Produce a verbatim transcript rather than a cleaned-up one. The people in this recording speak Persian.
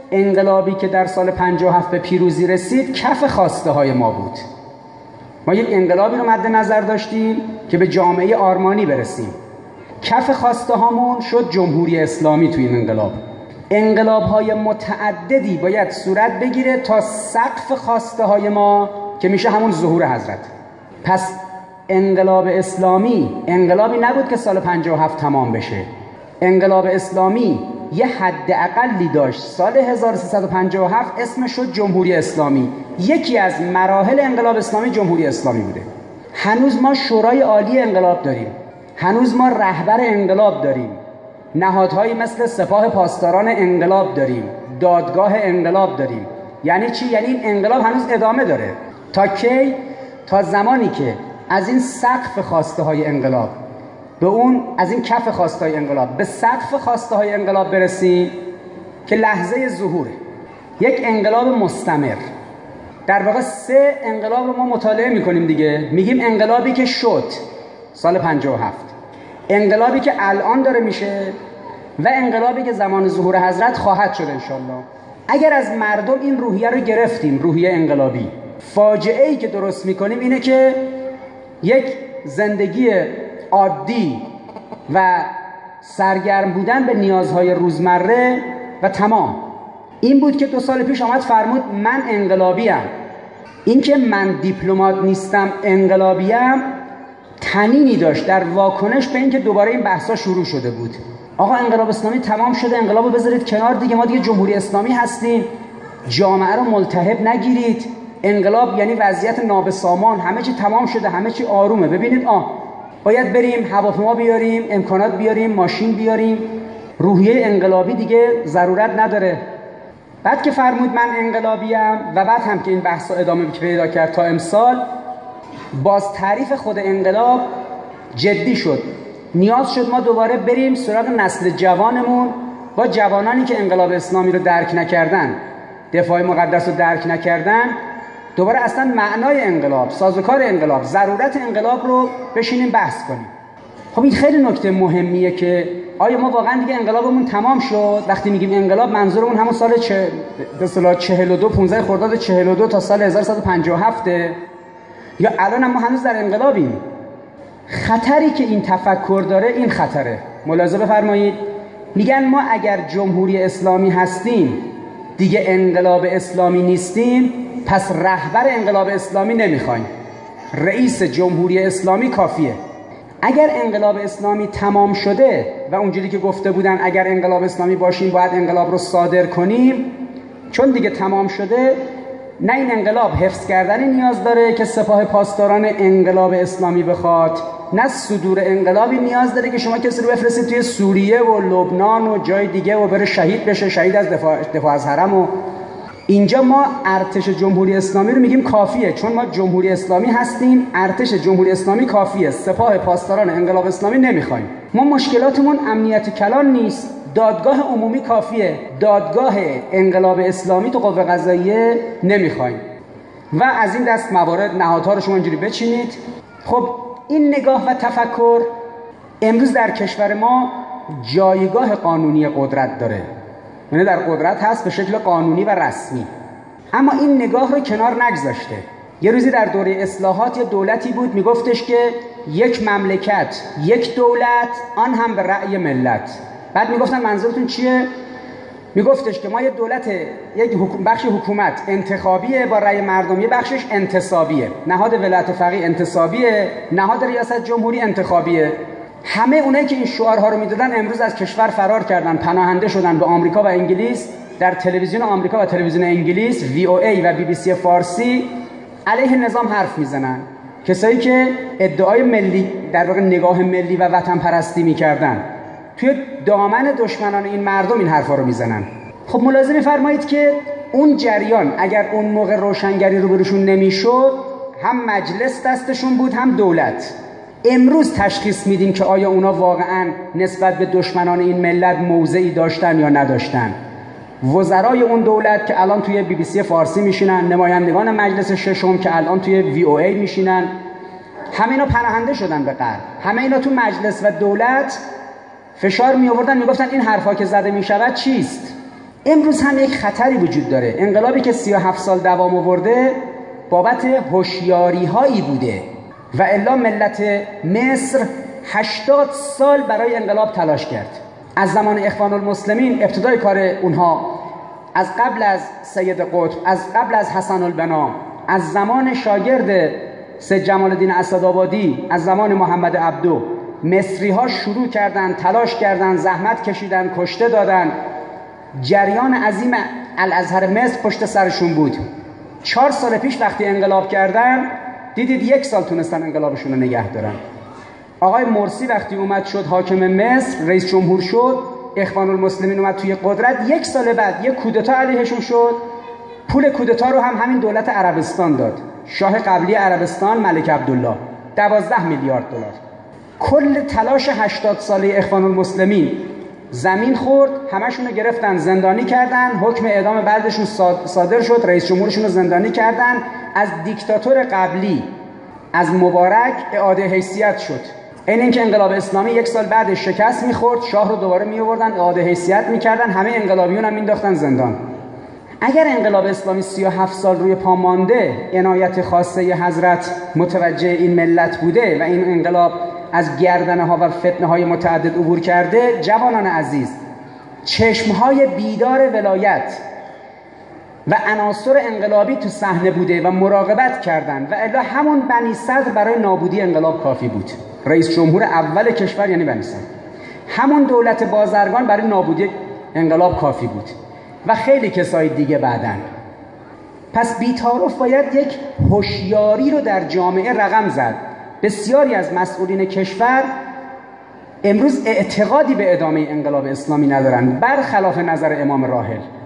انقلابی که در سال پنجاه و هفت به پیروزی رسید کف خواسته های ما بود. ما یک انقلابی رو مد نظر داشتیم که به جامعه آرمانی برسیم. کف خواسته هامون شد جمهوری اسلامی. توی این انقلاب انقلاب های متعددی باید صورت بگیره تا سقف خواسته های ما که میشه همون ظهور حضرت. پس انقلاب اسلامی انقلابی نبود که سال پنجاه و هفت تمام بشه. انقلاب اسلامی یه حد اقلی داشت. سال هزار و سیصد و پنجاه و هفت اسمش شد جمهوری اسلامی. یکی از مراحل انقلاب اسلامی جمهوری اسلامی بوده. هنوز ما شورای عالی انقلاب داریم، هنوز ما رهبر انقلاب داریم، نهادهایی مثل سپاه پاسداران انقلاب داریم، دادگاه انقلاب داریم. یعنی چی؟ یعنی این انقلاب هنوز ادامه داره. تا کی؟ تا زمانی که از این سقف خواسته های انقلاب به اون از این کف خواسته های انقلاب به سقف خواسته های انقلاب برسیم که لحظه ظهوره. یک انقلاب مستمر. در واقع سه انقلاب رو ما مطالعه میکنیم دیگه. میگیم انقلابی که شد سال پنجاه و هفت، انقلابی که الان داره میشه و انقلابی که زمان ظهور حضرت خواهد شد انشالله. اگر از مردم این روحیه رو گرفتیم، روحیه انقلابی، فاجعه ای که درست میکنیم اینه که یک زندگی عادی و سرگرم بودن به نیازهای روزمره و تمام. این بود که دو سال پیش آمد فرمود من انقلابیم. این که من دیپلمات نیستم انقلابیم تنینی داشت در واکنش به این که دوباره این بحثا شروع شده بود. آقا انقلاب اسلامی تمام شده، انقلابو بذارید کنار دیگه، ما دیگه جمهوری اسلامی هستیم، جامعه رو ملتهب نگیرید. انقلاب یعنی وضعیت نابسامان، همه چی تمام شده، همه چی آرومه. ببینید آه باید بریم هواپیما بیاریم، امکانات بیاریم، ماشین بیاریم، روحیه انقلابی دیگه ضرورت نداره. بعد که فرمود من انقلابیم و بعد هم که این بحثا ادامه پیدا کرد تا امسال، باز تعریف خود انقلاب جدی شد. نیاز شد ما دوباره بریم سراغ نسل جوانمون، با جوانانی که انقلاب اسلامی رو درک نکردن، دفاع مقدس رو درک نکردن، دوباره اصلا معنای انقلاب، سازوکار انقلاب، ضرورت انقلاب رو بشینیم بحث کنیم. خب این خیلی نکته مهمیه که آیا ما واقعا دیگه انقلابمون تمام شد؟ وقتی میگیم انقلاب منظورمون همون سال چه... به اصطلاح چهل و دو پانزده خرداد چهل و دو تا سال هزار و سیصد و پنجاه و هفت، یا الان هم ما هنوز در انقلابیم؟ خطری که این تفکر داره این خطره. ملاحظه بفرمایید، میگن ما اگر جمهوری اسلامی هستیم دیگه انقلاب اسلامی نیستیم، پس رهبر انقلاب اسلامی نمیخوایم، رئیس جمهوری اسلامی کافیه. اگر انقلاب اسلامی تمام شده و اونجوری که گفته بودن اگر انقلاب اسلامی باشیم باید انقلاب رو صادر کنیم، چون دیگه تمام شده، نه این انقلاب حفظ کردنی نیاز داره که سپاه پاسداران انقلاب اسلامی بخواد، نه صدور انقلابی نیاز داره که شما کسی رو بفرستید توی سوریه و لبنان و جای دیگه و بره شهید بشه، شهید از دفاع, دفاع از حرم. و اینجا ما ارتش جمهوری اسلامی رو میگیم کافیه، چون ما جمهوری اسلامی هستیم، ارتش جمهوری اسلامی کافیه، سپاه پاسداران انقلاب اسلامی نمیخوایم. ما مشکلاتمون امنیت کلان نیست، دادگاه عمومی کافیه، دادگاه انقلاب اسلامی تو قوه قضاییه نمیخوایم. و از این دست موارد نهادها رو شما اینجوری بچینید. خب این نگاه و تفکر امروز در کشور ما جایگاه قانونی قدرت داره، یعنی در قدرت هست به شکل قانونی و رسمی، اما این نگاه رو کنار نگذاشته. یه روزی در دوره اصلاحات یه دولتی بود میگفتش که یک مملکت یک دولت، آن هم به رأی ملت. بعد میگفتن منظورتون چیه؟ میگفتش که ما یه دولت، یک حکومت، بخش حکومت انتخابیه با رأی مردم، یه بخشش انتصابیه. نهاد ولایت فقیه انتصابیه، نهاد ریاست جمهوری انتخابیه. همه اونایی که این شعارها رو میدادن امروز از کشور فرار کردن، پناهنده شدن به آمریکا و انگلیس. در تلویزیون آمریکا و تلویزیون انگلیس، وی او ای و بی بی سی فارسی علیه نظام حرف میزنن. کسایی که ادعای ملی، در واقع نگاه ملی و وطن پرستی میکردن، توی دامن دشمنان این مردم این حرفا رو میزنن. خب ملاحظه می‌فرمایید که اون جریان اگر اون موقع روشنگری رو بروشون نمیشد، هم مجلس دستشون بود هم دولت. امروز تشخیص میدیم که آیا اونا واقعاً نسبت به دشمنان این ملت موضعی داشتن یا نداشتن. وزرای اون دولت که الان توی بی بی سی فارسی میشینن، نمایندگان مجلس ششم که الان توی وی او ای میشینن، همه اینا پناهنده شدن به غرب. همه اینا تو مجلس و دولت فشار می آوردن، میگفتن این حرفا که زده میشود چیست؟ امروز هم یک خطری وجود داره. انقلابی که سی و هفت سال دوام آورده بابت هوشیاری‌هایی بوده و الا ملت مصر هشتاد سال برای انقلاب تلاش کرد. از زمان اخوان المسلمین ابتدای کار اونها، از قبل از سید قطب، از قبل از حسن البنا، از زمان شاگرد سید جمال الدین اسدآبادی، از زمان محمد عبدو، مصری ها شروع کردن، تلاش کردن، زحمت کشیدن، کشته دادن. جریان عظیم الازهر مصر پشت سرشون بود. چهار سال پیش وقتی انقلاب کردن دیدید یک سال تونستن انقلابشون رو نگه دارن. آقای مرسی وقتی اومد شد حاکم مصر، رئیس جمهور شد، اخوان المسلمین اومد توی قدرت، یک سال بعد یک کودتا علیهشون شد. پول کودتا رو هم همین دولت عربستان داد، شاه قبلی عربستان ملک عبدالله، دوازده میلیارد دلار. کل تلاش هشتاد ساله اخوان المسلمین زمین خورد، همشون رو گرفتن زندانی کردن، حکم اعدام بعدشون صادر شد، رئیس جمهورشون رو زندانی کردن. از دیکتاتور قبلی، از مبارک، اعاده حیثیت شد. این اینکه انقلاب اسلامی یک سال بعدش شکست میخورد، شاه رو دوباره میآوردن اعاده حیثیت میکردن، همه انقلابیون هم مینداختن زندان. اگر انقلاب اسلامی سی و هفت سال روی پا مانده، عنایت خاصه حضرت متوجه این ملت بوده و این انقلاب از گردنه ها و فتنه های متعدد عبور کرده، جوانان عزیز، چشم های بیدار ولایت و عناصر انقلابی تو صحنه بوده و مراقبت کردن و الا همون بنی صدر برای نابودی انقلاب کافی بود. رئیس جمهور اول کشور یعنی بنی صدر. همون دولت بازرگان برای نابودی انقلاب کافی بود و خیلی کسای دیگه بعدن. پس بی‌تعارف باید یک هوشیاری رو در جامعه رقم زد. بسیاری از مسئولین کشور امروز اعتقادی به ادامه انقلاب اسلامی ندارن، برخلاف نظر امام راحل.